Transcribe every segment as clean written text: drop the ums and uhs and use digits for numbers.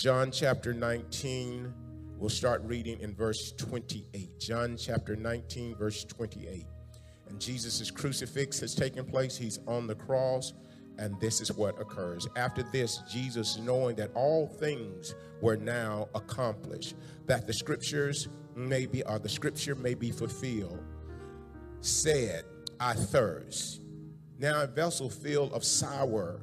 John chapter 19, we'll start reading in verse 28. John chapter 19, verse 28. And Jesus' crucifix has taken place. He's on the cross, and this is what occurs. After this, Jesus, knowing that all things were now accomplished, that the scripture may be fulfilled, said, I thirst. Now a vessel filled of sour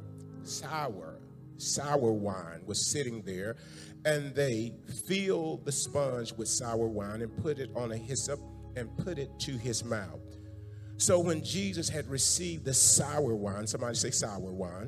wine was sitting there, and they filled the sponge with sour wine and put it on a hyssop and put it to his mouth. So when Jesus had received the sour wine, somebody say sour wine,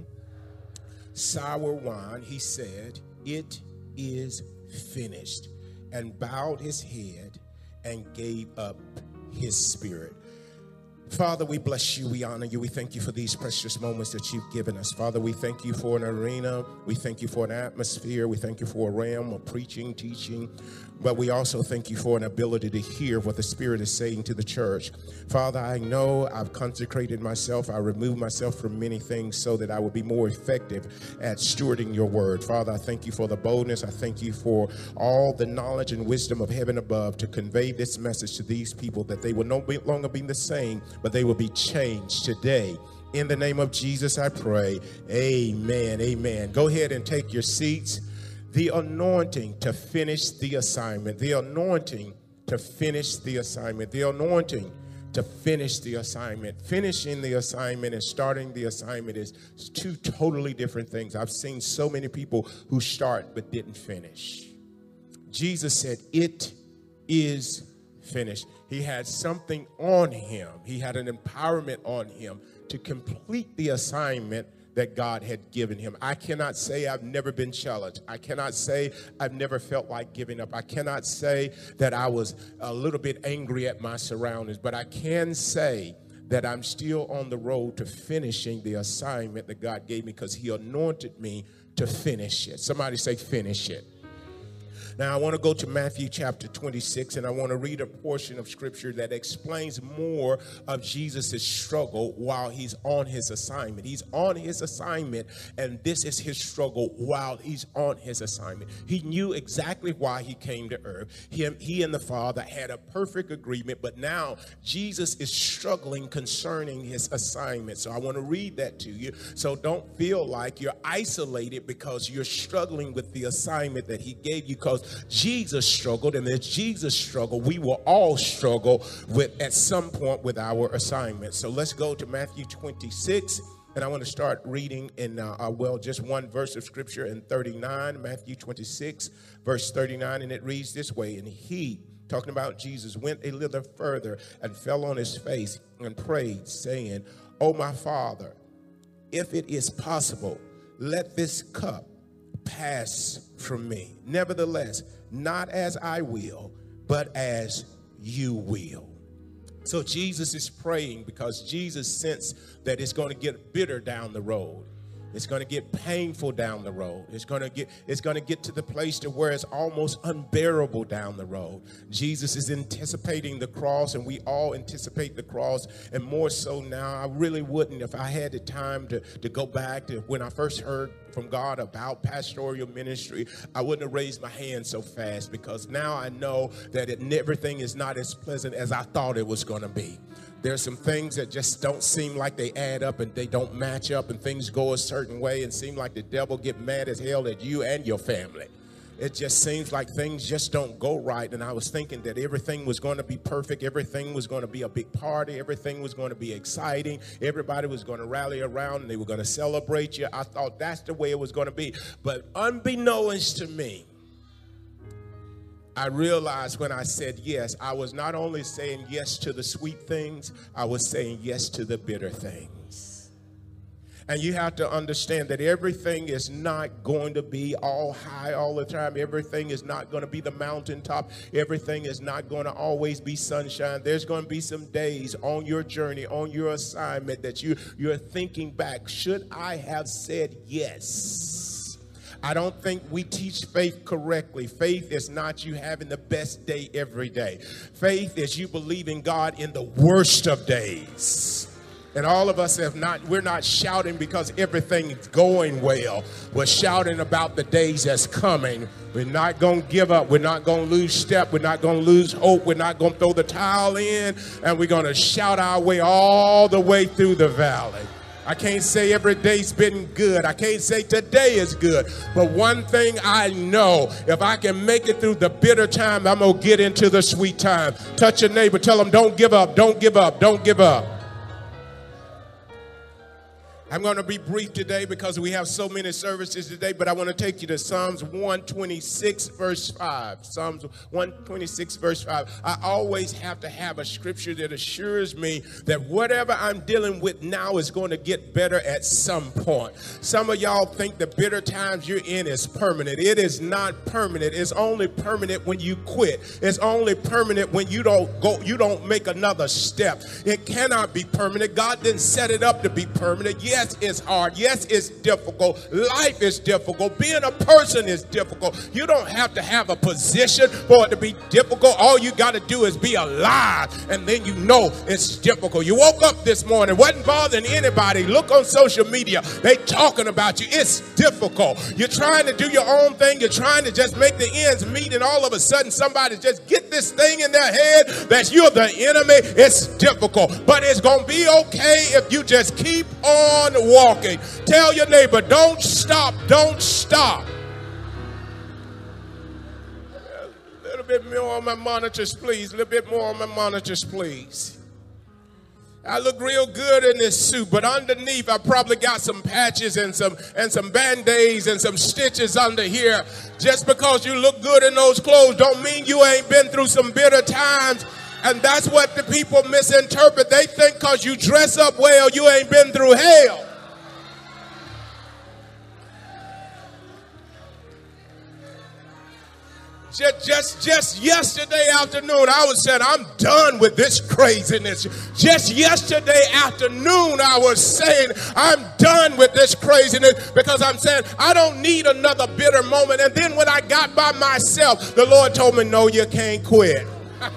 he said, it is finished, and bowed his head and gave up his spirit. Father, we bless you, we honor you, we thank you for these precious moments that you've given us. Father, we thank you for an arena, we thank you for an atmosphere, we thank you for a realm of preaching, teaching, but we also thank you for an ability to hear what the Spirit is saying to the church. Father, I know I've consecrated myself, I removed myself from many things so that I would be more effective at stewarding your word. Father, I thank you for the boldness, I thank you for all the knowledge and wisdom of heaven above to convey this message to these people, that they will no longer be the same, but they will be changed today. In the name of Jesus, I pray. Amen. Amen. Go ahead and take your seats. The anointing to finish the assignment. The anointing to finish the assignment. The anointing to finish the assignment. Finishing the assignment and starting the assignment is two totally different things. I've seen so many people who start but didn't finish. Jesus said, it is finished. He had something on him. He had an empowerment on him to complete the assignment that God had given him. I cannot say I've never been challenged. I cannot say I've never felt like giving up. I cannot say that I was a little bit angry at my surroundings, but I can say that I'm still on the road to finishing the assignment that God gave me, because he anointed me to finish it. Somebody say finish it. Now, I want to go to Matthew chapter 26, and I want to read a portion of scripture that explains more of Jesus' struggle while he's on his assignment. He's on his assignment, and this is his struggle while he's on his assignment. He knew exactly why he came to earth. He and the Father had a perfect agreement, but now Jesus is struggling concerning his assignment. So I want to read that to you. So don't feel like you're isolated because you're struggling with the assignment that he gave you, because Jesus struggled, and as Jesus struggled, we will all struggle with at some point with our assignment. So let's go to Matthew 26, and I want to start reading in just one verse of scripture in 39, Matthew 26, verse 39, and it reads this way. And he, talking about Jesus, went a little further and fell on his face and prayed, saying, "O my Father, if it is possible, let this cup pass from me. Nevertheless, not as I will, but as you will." So Jesus is praying because Jesus sensed that it's going to get bitter down the road. It's going to get painful down the road. It's going to get to the place to where it's almost unbearable down the road. Jesus is anticipating the cross, and we all anticipate the cross, and more so now. I really wouldn't, if I had the time to go back to when I first heard from God about pastoral ministry, I wouldn't have raised my hand so fast, because now I know that everything is not as pleasant as I thought it was going to be. There's some things that just don't seem like they add up, and they don't match up, and things go a certain way and seem like the devil get mad as hell at you and your family. It just seems like things just don't go right. And I was thinking that everything was going to be perfect. Everything was going to be a big party. Everything was going to be exciting. Everybody was going to rally around and they were going to celebrate you. I thought that's the way it was going to be. But unbeknownst to me, I realized when I said yes, I was not only saying yes to the sweet things, I was saying yes to the bitter things. And you have to understand that everything is not going to be all high all the time. Everything is not going to be the mountaintop. Everything is not going to always be sunshine. There's going to be some days on your journey, on your assignment, that you're thinking back, should I have said yes? I don't think we teach faith correctly. Faith is not you having the best day every day. Faith is you believing God in the worst of days. And all of us we're not shouting because everything is going well. We're shouting about the days that's coming. We're not going to give up. We're not going to lose step. We're not going to lose hope. We're not going to throw the towel in. And we're going to shout our way all the way through the valley. I can't say every day's been good. I can't say today is good. But one thing I know, if I can make it through the bitter time, I'm going to get into the sweet time. Touch your neighbor. Tell them, don't give up. Don't give up. Don't give up. I'm going to be brief today because we have so many services today, but I want to take you to Psalms 126, verse 5. Psalms 126, verse 5. I always have to have a scripture that assures me that whatever I'm dealing with now is going to get better at some point. Some of y'all think the bitter times you're in is permanent. It is not permanent. It's only permanent when you quit. It's only permanent when you don't make another step. It cannot be permanent. God didn't set it up to be permanent. Yes, it's hard. Yes, it's difficult. Life is difficult. Being a person is difficult. You don't have to have a position for it to be difficult. All you got to do is be alive, and then you know it's difficult. You woke up this morning, wasn't bothering anybody. Look on social media. They talking about you. It's difficult. You're trying to do your own thing. You're trying to just make the ends meet, and all of a sudden somebody just get this thing in their head that you're the enemy. It's difficult, but it's going to be okay if you just keep on walking. Tell your neighbor, don't stop, don't stop. A little bit more on my monitors, please. A little bit more on my monitors, please. I look real good in this suit, but underneath I probably got some patches and some band-aids and some stitches under here. Just because you look good in those clothes don't mean you ain't been through some bitter times. And that's what the people misinterpret. They think because you dress up well, you ain't been through hell. Just yesterday afternoon, I was saying, I'm done with this craziness. Just yesterday afternoon, I was saying, I'm done with this craziness because I'm saying, I don't need another bitter moment. And then when I got by myself, the Lord told me, no, you can't quit.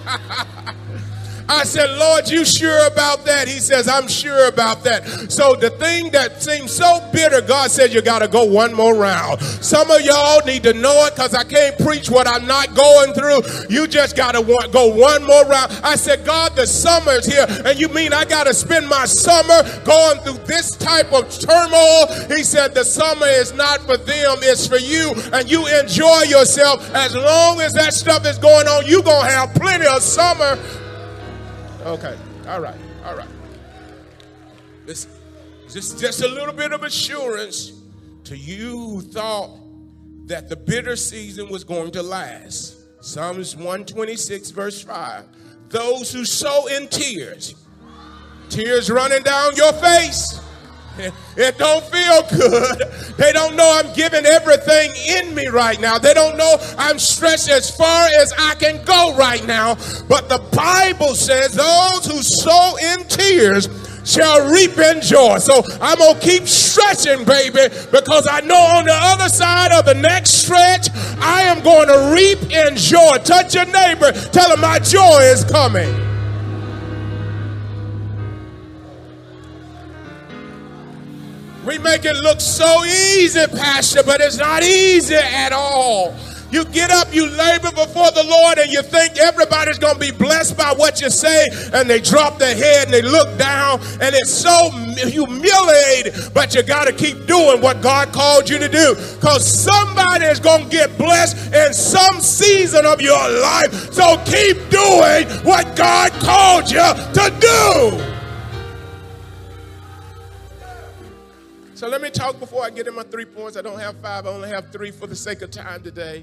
I said, Lord, you sure about that? He says, I'm sure about that. So the thing that seems so bitter, God said, you got to go one more round. Some of y'all need to know it because I can't preach what I'm not going through. You just got to go one more round. I said, God, the summer is here. And you mean I got to spend my summer going through this type of turmoil? He said, the summer is not for them. It's for you. And you enjoy yourself. As long as that stuff is going on, you're going to have plenty of summer. Okay, all right. Listen, just a little bit of assurance to you who thought that the bitter season was going to last. Psalms 126, verse 5. Those who sow in tears running down your face. It don't feel good. They don't know I'm giving everything in me right now. They don't know I'm stretched as far as I can go right now. But the Bible says those who sow in tears shall reap in joy. So I'm going to keep stretching, baby, because I know on the other side of the next stretch, I am going to reap in joy. Touch your neighbor. Tell him my joy is coming. We make it look so easy, Pastor, but it's not easy at all. You get up, you labor before the Lord, and you think everybody's going to be blessed by what you say, and they drop their head and they look down, and it's so humiliating, but you got to keep doing what God called you to do, because somebody is going to get blessed in some season of your life, so keep doing what God called you to do. So let me talk before I get in my 3 points. I don't have 5. I only have 3 for the sake of time today.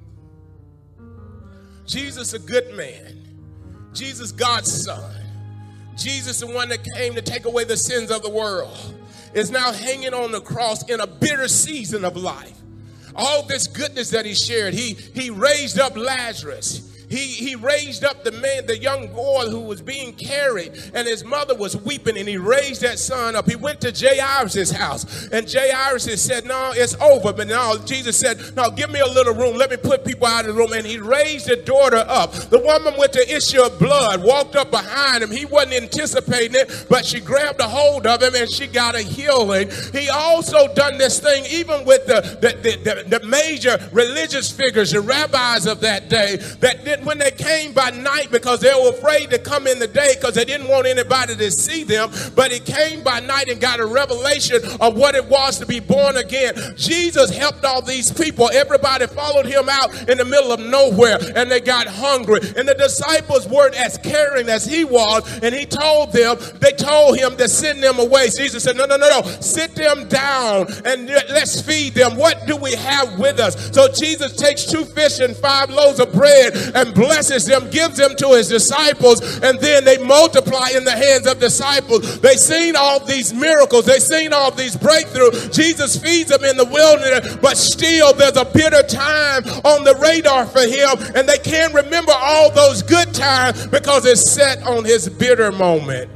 Jesus, a good man. Jesus, God's son. Jesus, the one that came to take away the sins of the world, is now hanging on the cross in a bitter season of life. All this goodness that he shared, he raised up Lazarus. he raised up the young boy who was being carried, and his mother was weeping, and he raised that son up. He went to Jairus' house, and Jairus said, no, it's over. But no, Jesus said, no, give me a little room. Let me put people out of the room. And he raised the daughter up. The woman with the issue of blood walked up behind him. He wasn't anticipating it, but she grabbed a hold of him and she got a healing. He also done this thing even with the major religious figures, the rabbis of that day, that when they came by night because they were afraid to come in the day because they didn't want anybody to see them, but he came by night and got a revelation of what it was to be born again. Jesus helped all these people. Everybody followed him out in the middle of nowhere, and they got hungry. And the disciples weren't as caring as he was, and they told him to send them away. Jesus said, no, sit them down and let's feed them. What do we have with us? So Jesus takes 2 fish and 5 loaves of bread and blesses them, gives them to his disciples, and then they multiply in the hands of disciples. They seen all these miracles. They seen all these breakthroughs. Jesus feeds them in the wilderness, but still there's a bitter time on the radar for him, and they can't remember all those good times because it's set on his bitter moment.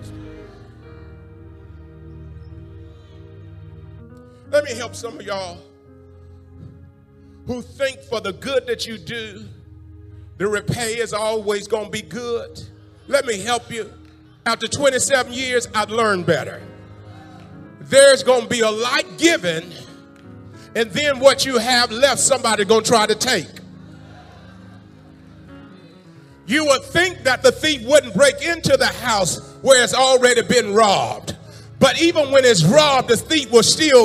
Let me help some of y'all who think for the good that you do, the repay is always going to be good. Let me help you. After 27 years, I've learned better. There's going to be a lot given, and then what you have left, somebody going to try to take. You would think that the thief wouldn't break into the house where it's already been robbed. But even when it's robbed, the thief will still,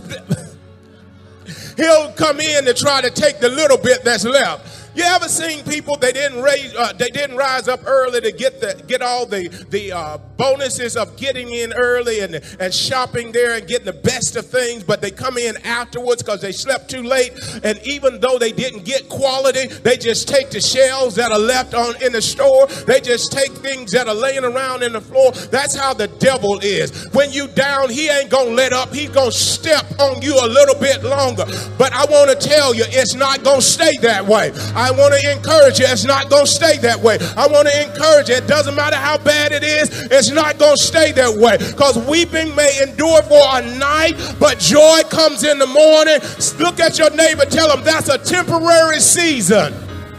he'll come in to try to take the little bit that's left. You ever seen people, they didn't rise up early to get all the bonuses of getting in early and shopping there and getting the best of things, but they come in afterwards because they slept too late, and even though they didn't get quality, they just take the shelves that are left in the store. They just take things that are laying around in the floor. That's how the devil is. When you down, he ain't gonna let up. He's gonna step on you a little bit longer. But I want to tell you, it's not gonna stay that way. I want to encourage you, it's not going to stay that way. I want to encourage you, it doesn't matter how bad it is, it's not going to stay that way. Because weeping may endure for a night, but joy comes in the morning. Look at your neighbor, tell them that's a temporary season.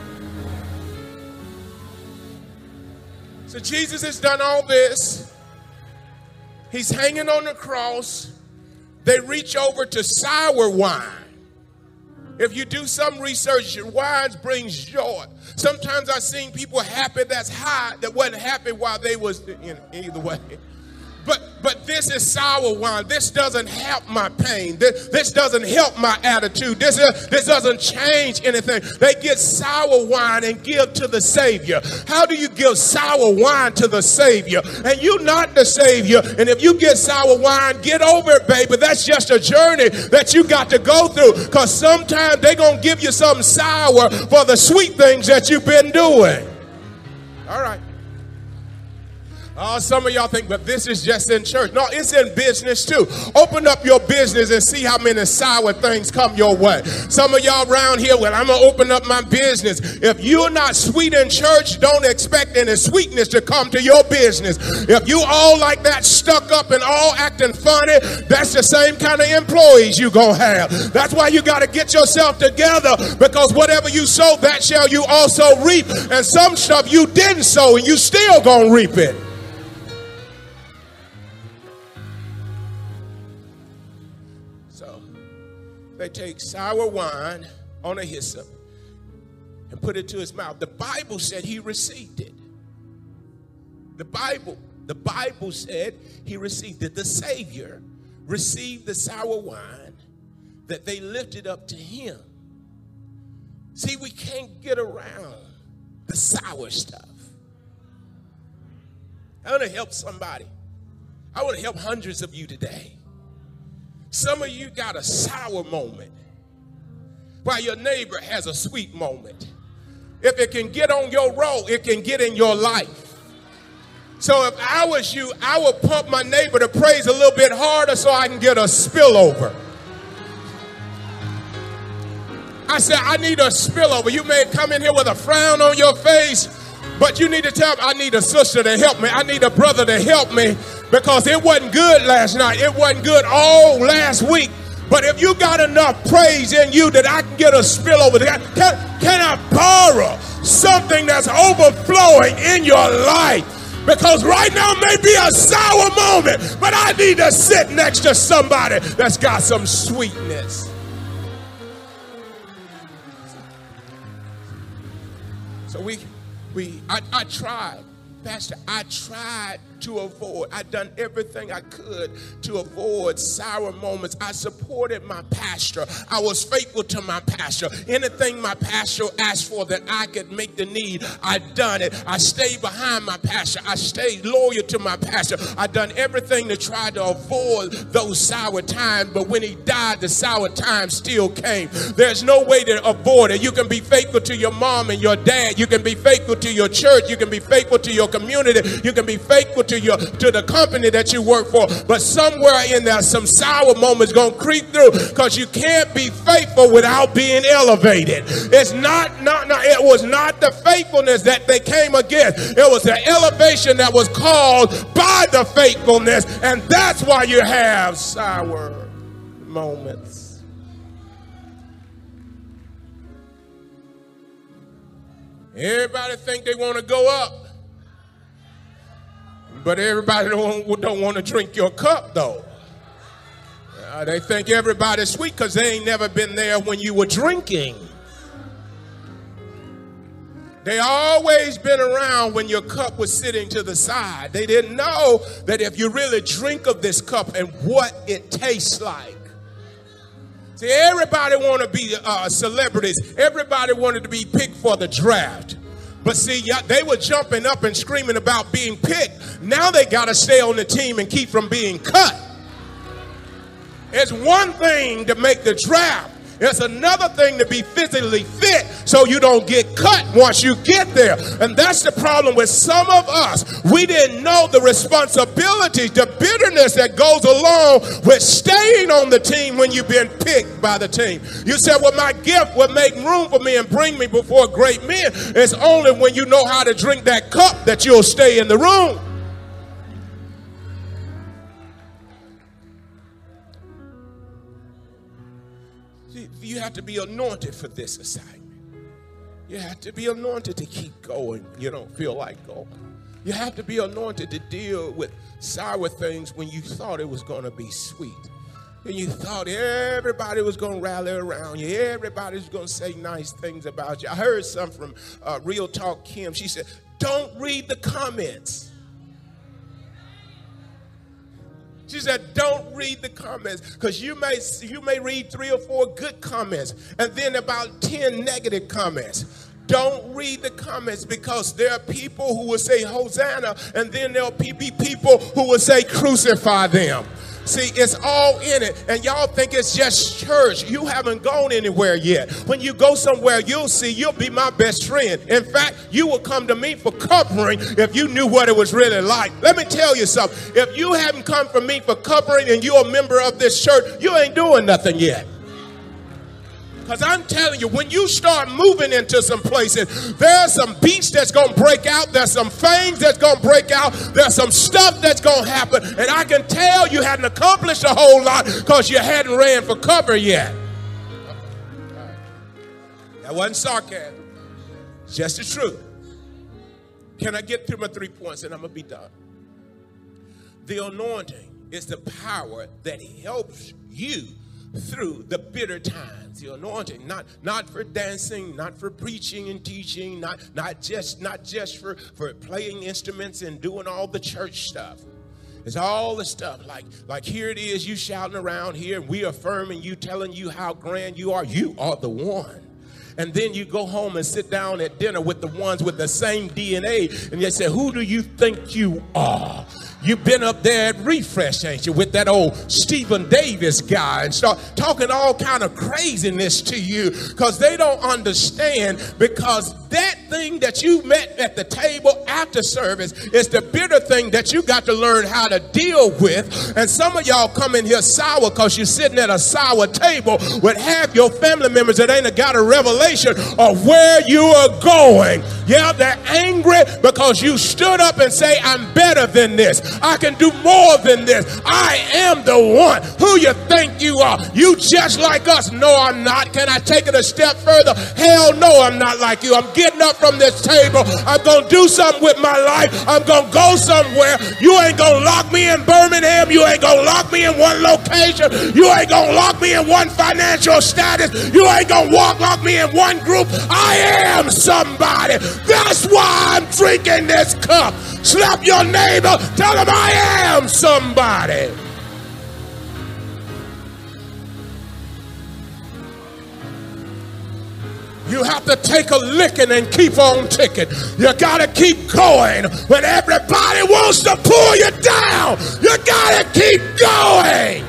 So Jesus has done all this. He's hanging on the cross. They reach over to sour wine. If you do some research, wine brings joy. Sometimes I've seen people happy that's high that wasn't happy while they was either way. But this is sour wine. This doesn't help my pain. This doesn't help my attitude. This doesn't change anything. They get sour wine and give to the Savior. How do you give sour wine to the Savior? And you're not the Savior. And if you get sour wine, get over it, baby. That's just a journey that you got to go through. Because sometimes they're going to give you something sour for the sweet things that you've been doing. All right. Oh, some of y'all think, but this is just in church. No, it's in business too. Open up your business and see how many sour things come your way. Some of y'all around here, well, I'm going to open up my business. If you're not sweet in church, don't expect any sweetness to come to your business. If you all like that, stuck up and all acting funny, that's the same kind of employees you're going to have. That's why you got to get yourself together, because whatever you sow, that shall you also reap. And some stuff you didn't sow and you still going to reap it. They take sour wine on a hyssop and put it to his mouth. The Bible said he received it. The Bible said he received it. The Savior received the sour wine that they lifted up to him. See, we can't get around the sour stuff. I want to help somebody. I want to help hundreds of you today. Some of you got a sour moment while your neighbor has a sweet moment. If it can get on your road, it can get in your life. So if I was you, I would pump my neighbor to praise a little bit harder so I can get a spillover. I said, I need a spillover. You may come in here with a frown on your face, but you need to tell me, I need a sister to help me. I need a brother to help me, because it wasn't good last night. It wasn't good all last week. But if you got enough praise in you that I can get a spillover, can I borrow something that's overflowing in your life? Because right now may be a sour moment, but I need to sit next to somebody that's got some sweetness. So I tried, Pastor, I tried to avoid. I done everything I could to avoid sour moments. I supported my pastor. I was faithful to my pastor. Anything my pastor asked for that I could make the need, I done it. I stayed behind my pastor. I stayed loyal to my pastor. I done everything to try to avoid those sour times, but when he died, the sour times still came. There's no way to avoid it. You can be faithful to your mom and your dad. You can be faithful to your church. You can be faithful to your community. You can be faithful to the company that you work for, but somewhere in there some sour moments gonna creep through, because you can't be faithful without being elevated. It's it was not the faithfulness that they came against. It was the elevation that was caused by the faithfulness, and that's why you have sour moments. Everybody think they want to go up, but everybody don't want to drink your cup, though. They think everybody's sweet because they ain't never been there when you were drinking. They always been around when your cup was sitting to the side. They didn't know that if you really drink of this cup and what it tastes like. See, everybody want to be celebrities. Everybody wanted to be picked for the draft. But see, they were jumping up and screaming about being picked. Now they got to stay on the team and keep from being cut. It's one thing to make the draft. It's another thing to be physically fit so you don't get cut once you get there. And that's the problem with some of us. We didn't know the responsibilities, the bitterness that goes along with staying on the team when you've been picked by the team. You said, well, my gift will make room for me and bring me before great men. It's only when you know how to drink that cup that you'll stay in the room. You have to be anointed for this assignment. You have to be anointed to keep going. You don't feel like going. You have to be anointed to deal with sour things when you thought it was going to be sweet. And you thought everybody was going to rally around you. Everybody's going to say nice things about you. I heard something from Real Talk Kim. She said, don't read the comments. She said, don't read the comments, because you may read 3 or 4 good comments and then about 10 negative comments. Don't read the comments, because there are people who will say Hosanna, and then there'll be people who will say crucify them. See, it's all in it, and y'all think it's just church. You haven't gone anywhere yet. When you go somewhere, you'll see you'll be my best friend. In fact, you will come to me for covering if you knew what it was really like. Let me tell you something. If you haven't come for me for covering and you're a member of this church, you ain't doing nothing yet. Because I'm telling you, when you start moving into some places, there's some beats that's going to break out. There's some things that's going to break out. There's some stuff that's going to happen. And I can tell you hadn't accomplished a whole lot because you hadn't ran for cover yet. That wasn't sarcasm. It's just the truth. Can I get through my 3 points and I'm going to be done? The anointing is the power that helps you through the bitter times. The anointing, not for dancing, not for preaching and teaching, not just for playing instruments and doing all the church stuff. It's all the stuff like here it is, you shouting around here, and we affirming you, telling you how grand you are. You are the one. And then you go home and sit down at dinner with the ones with the same DNA, and they say, who do you think you are? You've been up there at Refresh, ain't you, with that old Stephen Davis guy, and start talking all kind of craziness to you, because they don't understand, because that thing that you met at the table after service is the bitter thing that you got to learn how to deal with. And some of y'all come in here sour because you're sitting at a sour table with half your family members that ain't got a revelation of where you are going. Yeah, they're angry because you stood up and say, I'm better than this. I can do more than this. I am the one. Who you think you are? You just like us. No, I'm not. Can I take it a step further? Hell no, I'm not like you. I'm getting up from this table. I'm going to do something with my life. I'm going to go somewhere. You ain't going to lock me in Birmingham. You ain't going to lock me in one location. You ain't going to lock me in one financial status. You ain't going to lock me in one group. I am somebody. That's why I'm drinking this cup. Slap your neighbor. Tell him I am somebody. You have to take a licking and keep on ticking. You got to keep going. When everybody wants to pull you down, you got to keep going.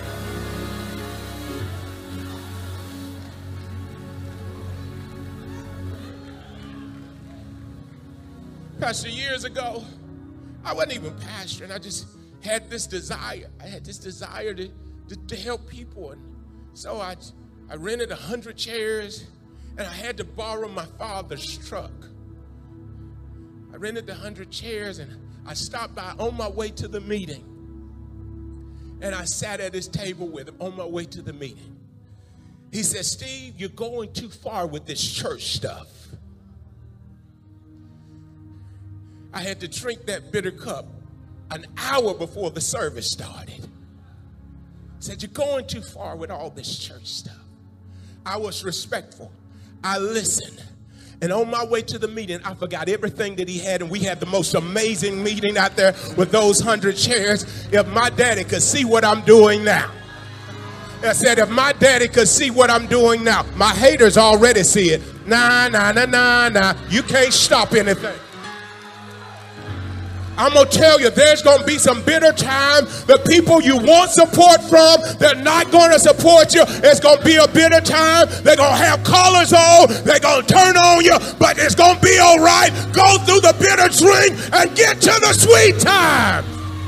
Pastor, years ago, I wasn't even pastoring. I just had this desire. I had this desire to help people. And so I rented 100 chairs, and I had to borrow my father's truck. I rented the 100 chairs, and I stopped by on my way to the meeting. And I sat at his table with him on my way to the meeting. He said, Steve, you're going too far with this church stuff. I had to drink that bitter cup an hour before the service started. Said, you're going too far with all this church stuff. I was respectful. I listened. And on my way to the meeting, I forgot everything that he had. And we had the most amazing meeting out there with those 100 chairs. If my daddy could see what I'm doing now. I said, if my daddy could see what I'm doing now. My haters already see it. Nah. You can't stop anything. I'm going to tell you, there's going to be some bitter time. The people you want support from, they're not going to support you. It's going to be a bitter time. They're going to have collars on. They're going to turn on you, but it's going to be all right. Go through the bitter drink and get to the sweet time.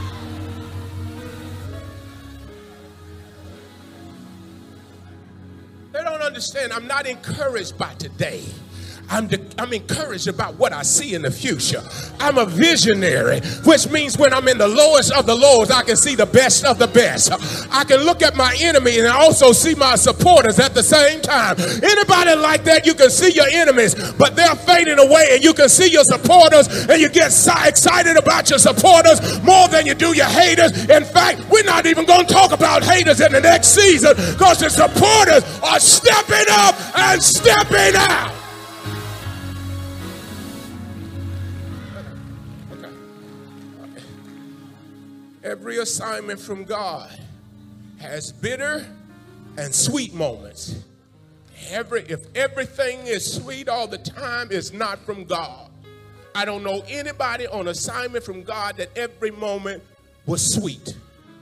They don't understand. I'm not encouraged by today. I'm encouraged about what I see in the future. I'm a visionary, which means when I'm in the lowest of the lows, I can see the best of the best. I can look at my enemy and also see my supporters at the same time. Anybody like that? You can see your enemies, but they're fading away, and you can see your supporters, and you get excited about your supporters more than you do your haters. In fact, we're not even going to talk about haters in the next season because the supporters are stepping up and stepping out. Every assignment from God has bitter and sweet moments. If everything is sweet all the time, it's not from God. I don't know anybody on assignment from God that every moment was sweet.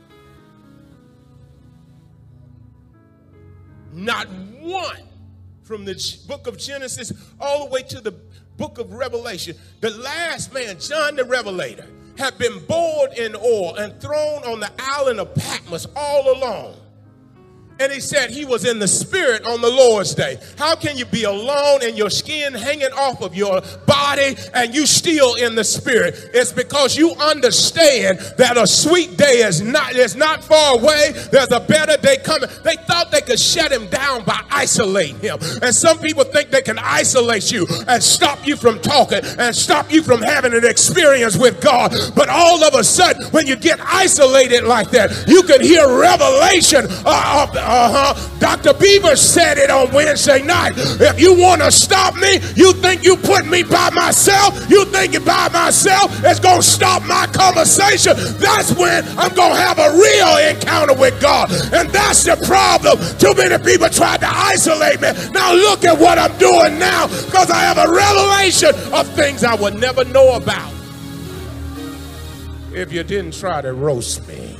Not one. From the book of Genesis all the way to the book of Revelation. The last man, John the Revelator, had been boiled in oil and thrown on the island of Patmos all alone. And he said he was in the spirit on the Lord's day. How can you be alone and your skin hanging off of your body and you still in the spirit? It's because you understand that a sweet day is not far away. There's a better day coming. They thought they could shut him down by isolating him. And some people think they can isolate you and stop you from talking and stop you from having an experience with God. But all of a sudden, when you get isolated like that, you can hear revelation Dr. Beaver said it on Wednesday night. If you want to stop me, you think you put me by myself, you think it by myself is going to stop my conversation. That's when I'm going to have a real encounter with God. And that's the problem. Too many people tried to isolate me. Now look at what I'm doing now, because I have a revelation of things I would never know about if you didn't try to roast me.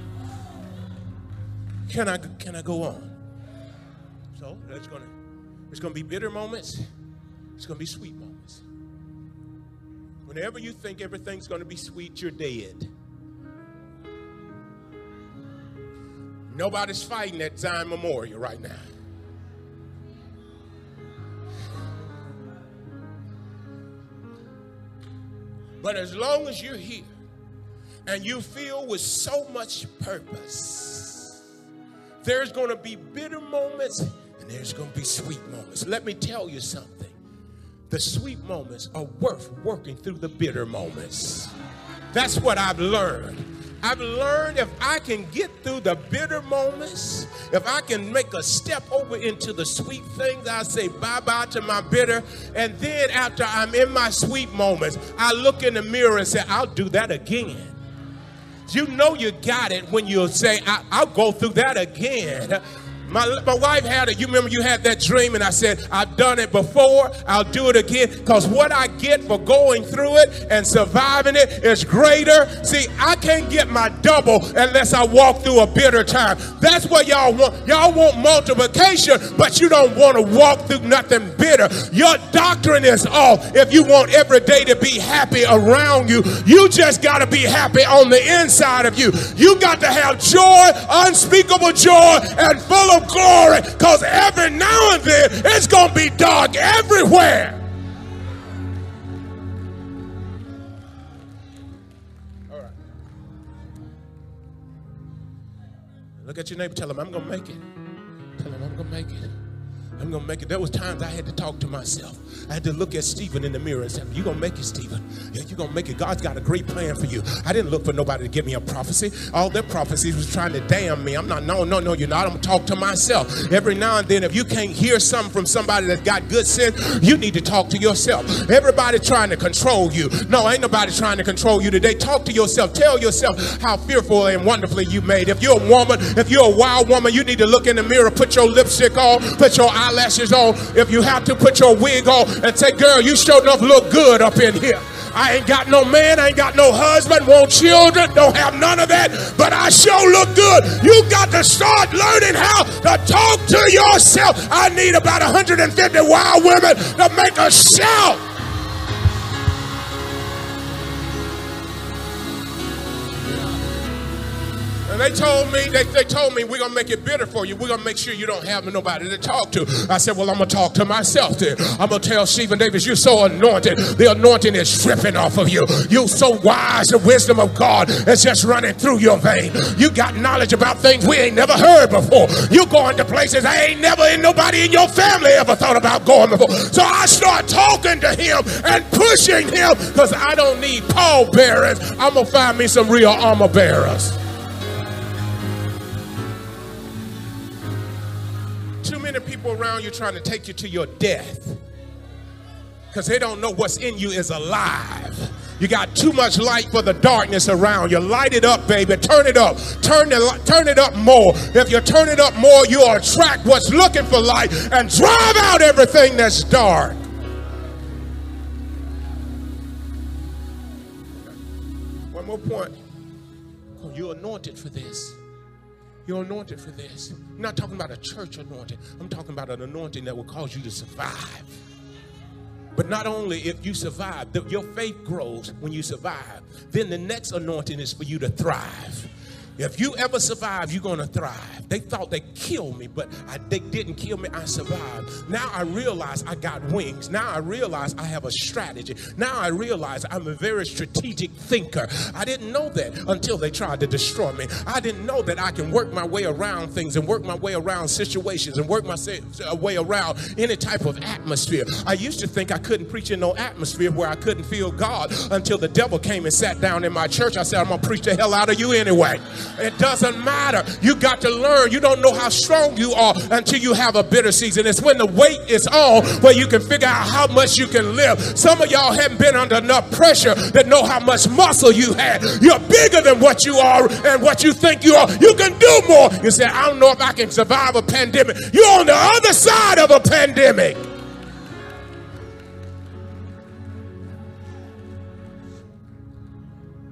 Can I go on? So There's going to be bitter moments. There's going to be sweet moments. Whenever you think everything's going to be sweet, you're dead. Nobody's fighting at Zion Memorial right now. But as long as you're here and you feel with so much purpose, there's going to be bitter moments and there's going to be sweet moments. Let me tell you something. The sweet moments are worth working through the bitter moments. That's what I've learned. I've learned if I can get through the bitter moments, if I can make a step over into the sweet things, I say bye-bye to my bitter. And then after I'm in my sweet moments, I look in the mirror and say, I'll do that again. You know you got it when you say, I'll go through that again. My wife had it. You remember you had that dream, and I said, I've done it before. I'll do it again, because what I get for going through it and surviving it is greater. See, I can't get my double unless I walk through a bitter time. That's what y'all want. Y'all want multiplication, but you don't want to walk through nothing bitter. Your doctrine is off. If you want every day to be happy around you, you just got to be happy on the inside of you. You got to have joy, unspeakable joy, and full of glory, because every now and then it's going to be dark everywhere. All right. Look at your neighbor. Tell him, I'm going to make it. Tell him, I'm going to make it. I'm going to make it. There was times I had to talk to myself. I had to look at Stephen in the mirror and say, you're going to make it, Stephen. Yeah, you're going to make it. God's got a great plan for you. I didn't look for nobody to give me a prophecy. All their prophecies was trying to damn me. I'm not, no, you're not. I'm going to talk to myself. Every now and then, if you can't hear something from somebody that got good sense, you need to talk to yourself. Everybody trying to control you. No, ain't nobody trying to control you today. Talk to yourself. Tell yourself how fearful and wonderfully you made. If you're a woman, if you're a wild woman, you need to look in the mirror, put your lipstick on, put your eyelashes on. If you have to, put your wig on and say, girl, you sure enough look good up in here. I ain't got no man, I ain't got no husband, want children, don't have none of that, but I sure look good. You got to start learning how to talk to yourself. I need about 150 wild women to make a shout. And they told me we're going to make it bitter for you. We're going to make sure you don't have nobody to talk to. I said, well, I'm going to talk to myself then. I'm going to tell Stephen Davis, you're so anointed. The anointing is dripping off of you. You're so wise. The wisdom of God is just running through your vein. You got knowledge about things we ain't never heard before. You going to places I ain't never, and nobody in your family ever thought about going before. So I start talking to him and pushing him, because I don't need pallbearers. I'm going to find me some real armor bearers. Too many people around you trying to take you to your death, because they don't know what's in you is alive. You got too much light for the darkness around you. Light it up, baby. Turn it up. Turn it up more. If you turn it up more, you'll attract what's looking for light and drive out everything that's dark. One more point. Oh, you're anointed for this. You're anointed for this. I'm not talking about a church anointing. I'm talking about an anointing that will cause you to survive. But not only if you survive, your faith grows when you survive. Then the next anointing is for you to thrive. If you ever survive, you're going to thrive. They thought they killed me, but they didn't kill me. I survived. Now I realize I got wings. Now I realize I have a strategy. Now I realize I'm a very strategic thinker. I didn't know that until they tried to destroy me. I didn't know that I can work my way around things and work my way around situations and work my way around any type of atmosphere. I used to think I couldn't preach in no atmosphere where I couldn't feel God, until the devil came and sat down in my church. I said, I'm going to preach the hell out of you anyway. It doesn't matter. You got to learn. You don't know how strong you are until you have a bitter season. It's when the weight is on where you can figure out how much you can live. Some of y'all haven't been under enough pressure to know how much muscle you had. You're bigger than what you are and what you think you are. You can do more. You say, I don't know if I can survive a pandemic. You're on the other side of a pandemic.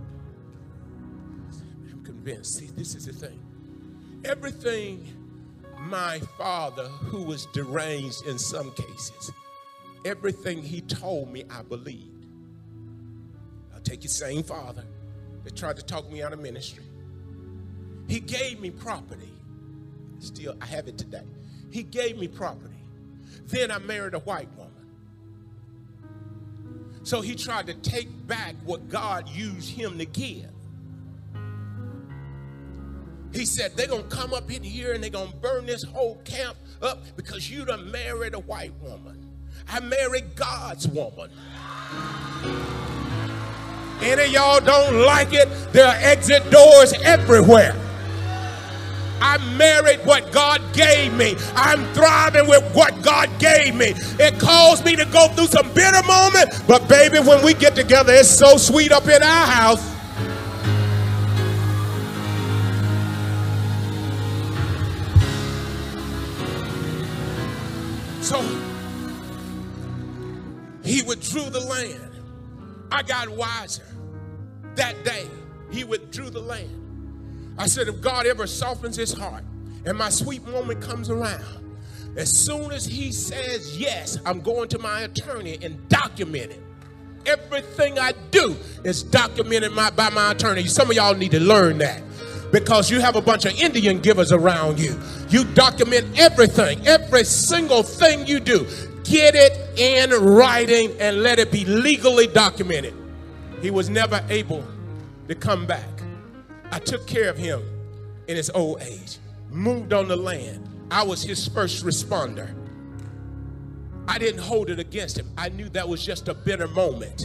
See, this is the thing. Everything My father, who was deranged in some cases, everything he told me, I believed. I'll take your same father that tried to talk me out of ministry. He gave me property. Still, I have it today. He gave me property. Then I married a white woman. So he tried to take back what God used him to give. He said, they're going to come up in here and they're going to burn this whole camp up because you done married a white woman. I married God's woman. Any of y'all don't like it, there are exit doors everywhere. I married what God gave me. I'm thriving with what God gave me. It caused me to go through some bitter moments, but baby, when we get together, it's so sweet up in our house. So he withdrew the land. I got wiser. That day, he withdrew the land. I said, if God ever softens his heart and my sweet moment comes around, as soon as he says yes, I'm going to my attorney and document it. Everything I do is documented by my attorney. Some of y'all need to learn that because you have a bunch of Indian givers around you. You document everything, every single thing you do. Get it in writing and let it be legally documented. He was never able to come back. I took care of him in his old age, moved on the land. I was his first responder. I didn't hold it against him. I knew that was just a bitter moment.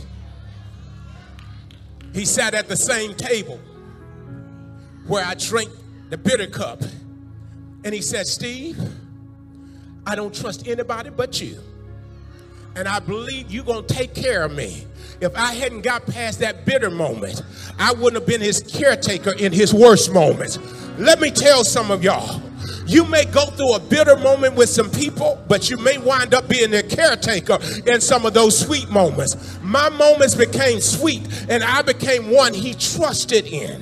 He sat at the same table where I drank the bitter cup. And he said, Steve, I don't trust anybody but you. And I believe you're going to take care of me. If I hadn't got past that bitter moment, I wouldn't have been his caretaker in his worst moments. Let me tell some of y'all, you may go through a bitter moment with some people, but you may wind up being their caretaker in some of those sweet moments. My moments became sweet, and I became one he trusted in.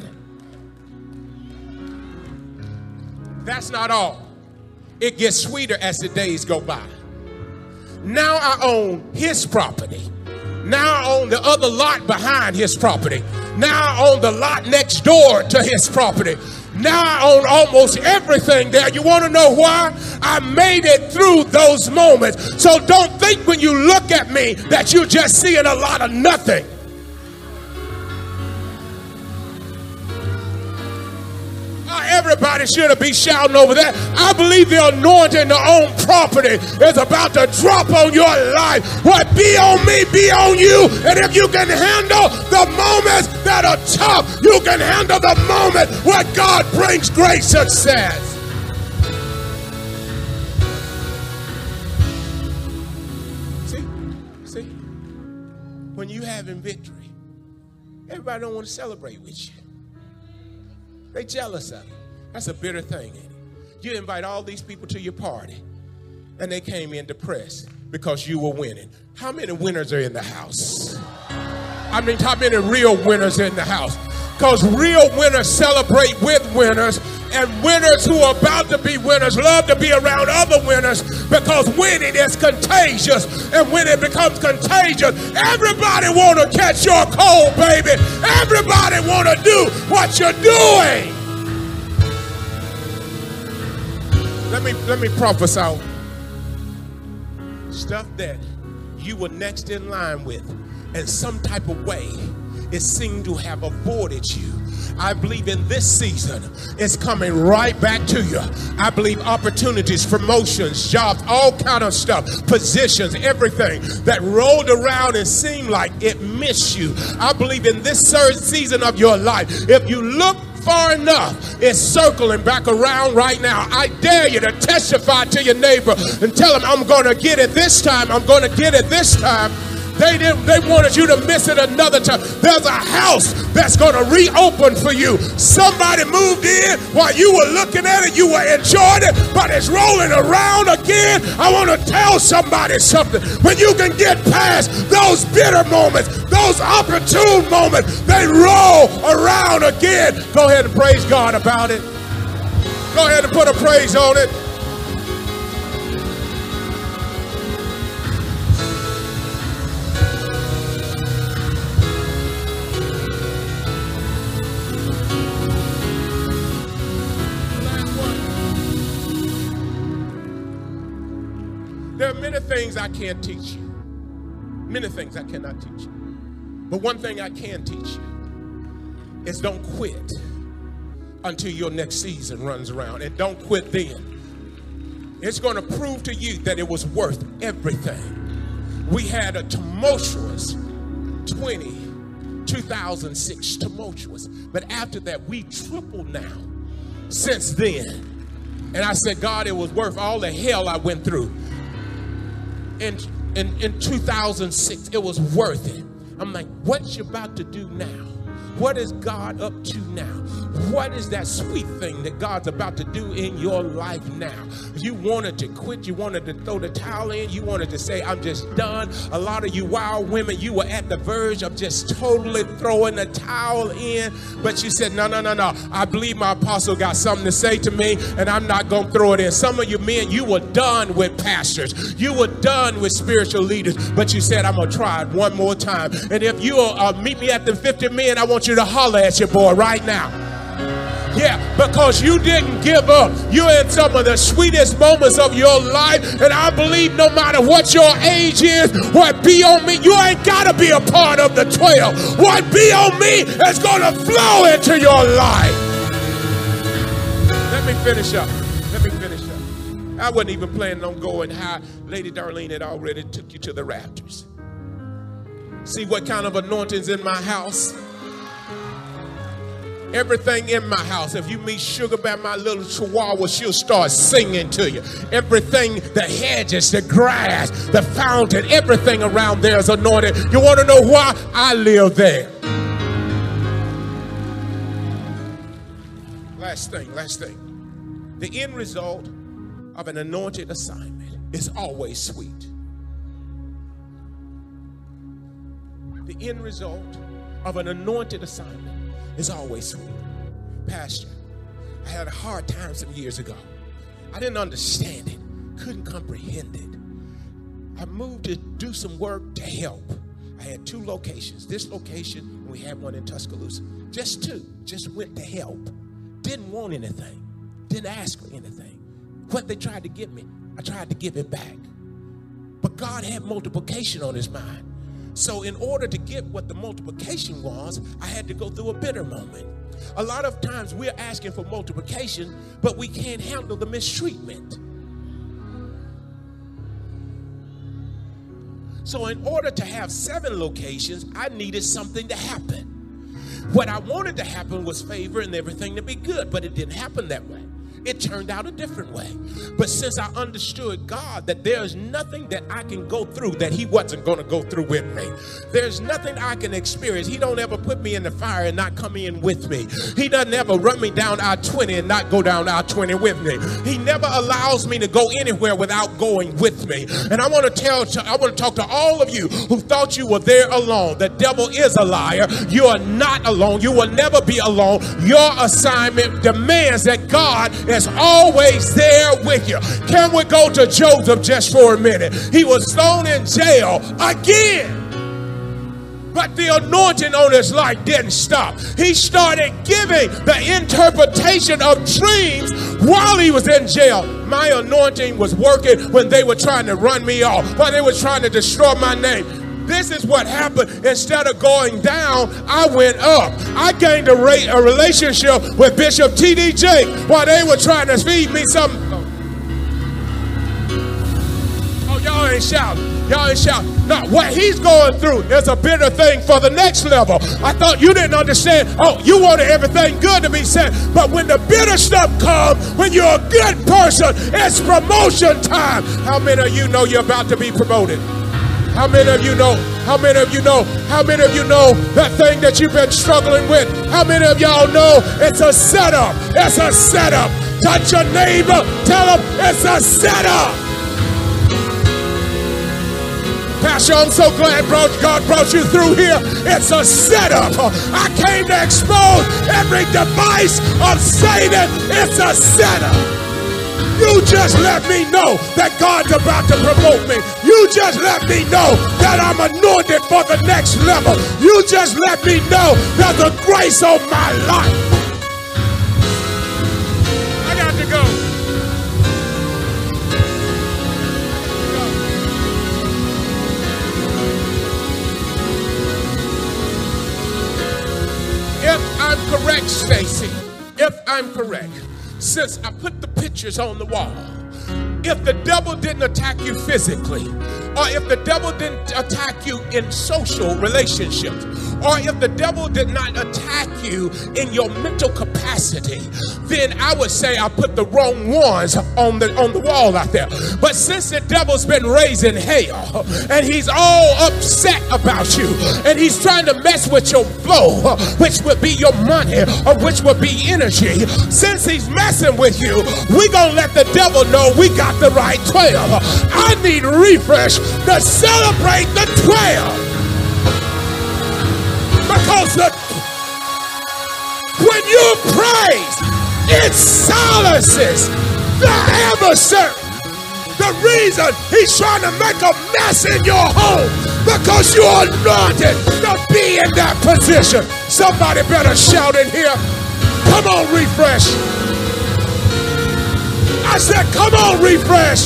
That's not all. It gets sweeter as the days go by. Now I own his property. Now I own the other lot behind his property. Now I own the lot next door to his property. Now I own almost everything there. You want to know why? I made it through those moments. So don't think when you look at me that you're just seeing a lot of nothing. Everybody should be shouting over that. I believe the anointing to own property is about to drop on your life. What be on me, be on you. And if you can handle the moments that are tough, you can handle the moment where God brings great success. See, when you having victory, everybody don't want to celebrate with you. They jealous of you. That's a bitter thing, ain't it? You invite all these people to your party, and they came in depressed because you were winning. How many winners are in the house? I mean, how many real winners are in the house? Because real winners celebrate with winners, and winners who are about to be winners love to be around other winners because winning is contagious. And when it becomes contagious, everybody want to catch your cold, baby. Everybody want to do what you're doing. Let me prophesy stuff that you were next in line with, and some type of way it seemed to have avoided you. I believe in this season it's coming right back to you. I believe opportunities, promotions, jobs, all kind of stuff, positions, everything that rolled around and seemed like it missed you. I believe in this season of your life, if you look far enough, it's circling back around right now. I dare you to testify to your neighbor and tell him, I'm going to get it this time. I'm going to get it this time. They wanted you to miss it another time. There's a house that's going to reopen for you. Somebody moved in while you were looking at it. You were enjoying it, but it's rolling around again. I want to tell somebody something. When you can get past those bitter moments, those opportune moments, they roll around again. Go ahead and praise God about it. Go ahead and put a praise on it. things I can't teach you. Many things I cannot teach you. But one thing I can teach you is don't quit until your next season runs around. And don't quit then. It's going to prove to you that it was worth everything. We had a tumultuous 2006, tumultuous. But after that, we tripled now since then. And I said, God, it was worth all the hell I went through. In 2006, it was worth it. I'm like, what you about to do now? What is God up to now? What is that sweet thing that God's about to do in your life now? You wanted to quit. You wanted to throw the towel in. You wanted to say, I'm just done. A lot of you wild women, you were at the verge of just totally throwing the towel in. But you said, no. I believe my apostle got something to say to me, and I'm not going to throw it in. Some of you men, you were done with pastors. You were done with spiritual leaders. But you said, I'm going to try it one more time. And if you'll meet me at the 50 men, I want you to holler at your boy right now. Yeah, because you didn't give up. You're in some of the sweetest moments of your life. And I believe no matter what your age is, what be on me, you ain't got to be a part of the 12. What be on me is going to flow into your life. Let me finish up. I wasn't even planning on going high. Lady Darlene had already took you to the rafters. See what kind of anointing's in my house? Everything in my house. If you meet Sugar Bear, my little chihuahua, she'll start singing to you. Everything, the hedges, the grass, the fountain, everything around there is anointed. You want to know why? I live there. Last thing. The end result of an anointed assignment is always sweet. The end result of an anointed assignment is always sweet. Pastor, I had a hard time some years ago. I didn't understand it, couldn't comprehend it. I moved to do some work to help. I had 2 locations. This location, and we had one in Tuscaloosa. Just 2. Just went to help. Didn't want anything. Didn't ask for anything. What they tried to give me, I tried to give it back. But God had multiplication on his mind. So in order to get what the multiplication was, I had to go through a bitter moment. A lot of times we're asking for multiplication, but we can't handle the mistreatment. So in order to have 7 locations, I needed something to happen. What I wanted to happen was favor and everything to be good, but it didn't happen that way. It turned out a different way. But since I understood God, that there's nothing that I can go through that he wasn't going to go through with me. There's nothing I can experience. He don't ever put me in the fire and not come in with me. He doesn't ever run me down I-20 and not go down I-20 with me. He never allows me to go anywhere without going with me. And I want to talk to all of you who thought you were there alone. The devil is a liar. You are not alone. You will never be alone. Your assignment demands that God is always there with you. Can we go to Joseph just for a minute? He was thrown in jail again. But the anointing on his life didn't stop. He started giving the interpretation of dreams while he was in jail. My anointing was working when they were trying to run me off, while they were trying to destroy my name. This is what happened. Instead of going down, I went up. I gained a relationship with Bishop T.D. Jakes while they were trying to feed me something. Oh, y'all ain't shouting. Y'all ain't shouting. No, what he's going through is a bitter thing for the next level. I thought you didn't understand. Oh, you wanted everything good to be said. But when the bitter stuff comes, when you're a good person, it's promotion time. How many of you know you're about to be promoted? How many of you know? How many of you know? How many of you know that thing that you've been struggling with? How many of y'all know it's a setup? It's a setup. Touch your neighbor. Tell them it's a setup. Pastor, I'm so glad God brought you through here. It's a setup. I came to expose every device of Satan. It's a setup. You just let me know that God's about to promote me. You just let me know that I'm anointed for the next level. You just let me know there's a grace on my life. I got to go. correct, Stacy, if I'm correct, since I put the pictures on the wall, if the devil didn't attack you physically, or if the devil didn't attack you in social relationships, or if the devil did not attack you in your mental capacity, then I would say I put the wrong ones on the wall out there. But since the devil's been raising hell, and he's all upset about you, and he's trying to mess with your flow, which would be your money, or which would be energy, since he's messing with you, we gonna let the devil know we got the right 12. I need refresh to celebrate the 12. Because when you praise, it silences the adversary. The reason he's trying to make a mess in your home, because you're anointed to be in that position. Somebody better shout in here. Come on, refresh. I said, come on, refresh.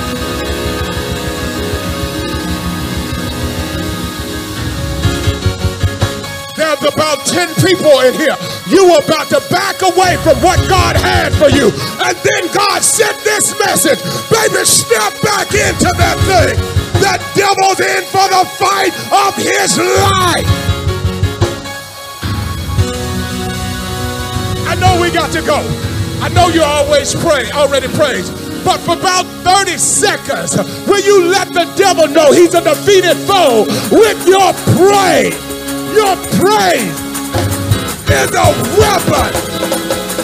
There's about 10 people in here. You were about to back away from what God had for you. And then God sent this message. Baby, step back into that thing. The devil's in for the fight of his life. I know we got to go. I know you already praise. But for about 30 seconds, will you let the devil know he's a defeated foe with your praise? Your praise is a weapon.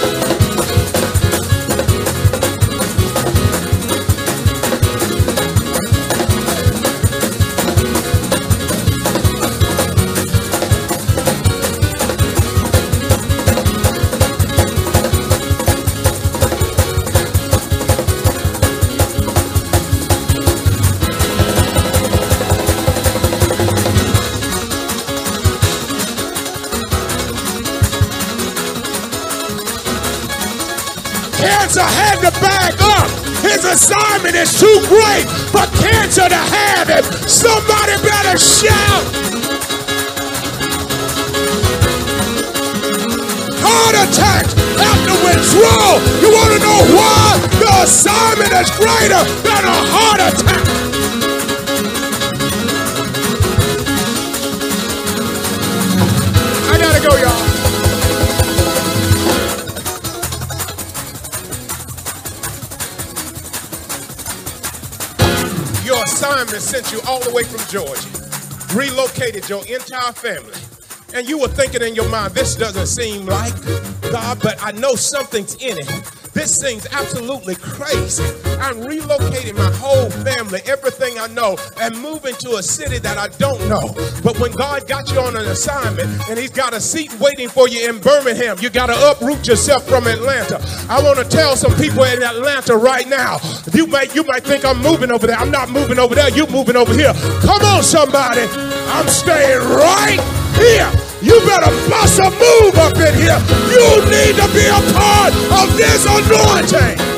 Cancer had to back up. His assignment is too great for cancer to have him. Somebody better shout. Heart attack after withdrawal. You want to know why? The assignment is greater than a heart attack. I gotta go, y'all. Your assignment sent you all the way from Georgia, relocated your entire family, and you were thinking in your mind, this doesn't seem like God, but I know something's in it. This seems absolutely crazy. I'm relocating my whole family, everything I know, and moving to a city that I don't know. But when God got you on an assignment and he's got a seat waiting for you in Birmingham, you got to uproot yourself from Atlanta. I want to tell some people in Atlanta right now, you might think I'm moving over there. I'm not moving over there. You're moving over here. Come on, somebody. I'm staying right here. You better bust a move up in here. You need to be a part of this anointing.